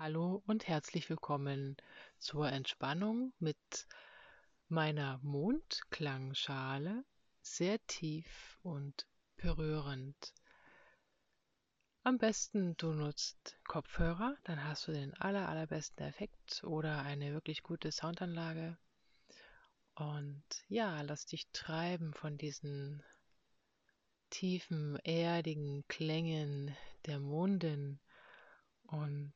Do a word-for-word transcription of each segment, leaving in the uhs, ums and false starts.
Hallo und herzlich willkommen zur Entspannung mit meiner Mondklangschale. Sehr tief und berührend. Am besten du nutzt Kopfhörer, dann hast du den aller, allerbesten Effekt oder eine wirklich gute Soundanlage. Und ja, lass dich treiben von diesen tiefen, erdigen Klängen der Mondin und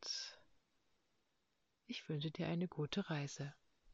ich wünsche dir eine gute Reise.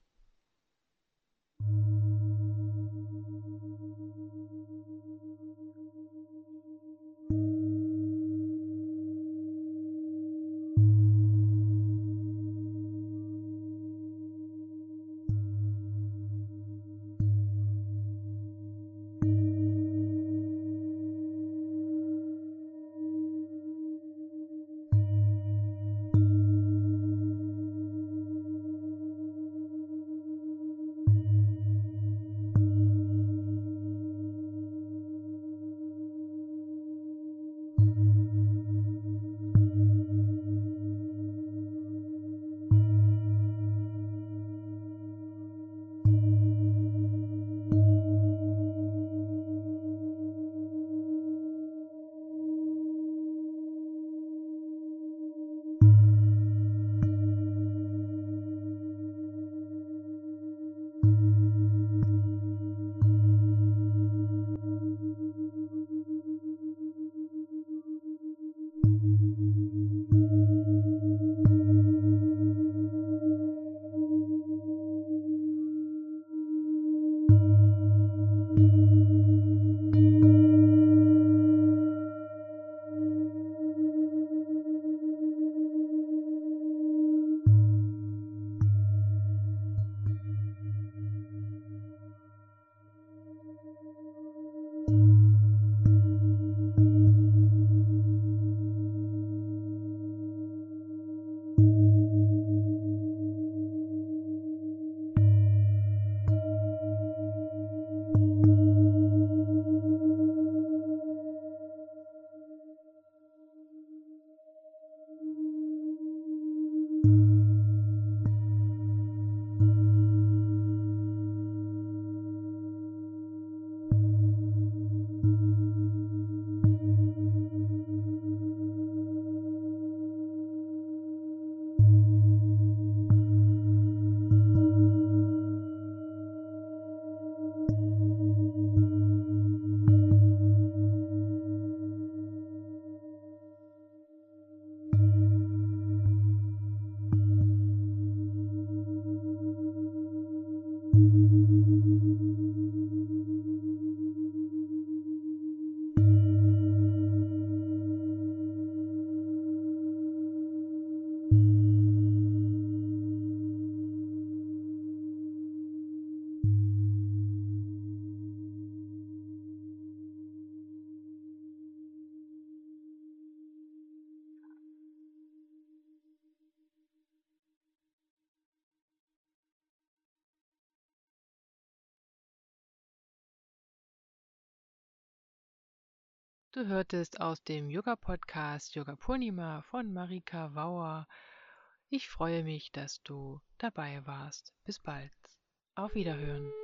Du hörtest aus dem Yoga-Podcast Yoga Purnima von Marika Wauer. Ich freue mich, dass du dabei warst. Bis bald. Auf Wiederhören.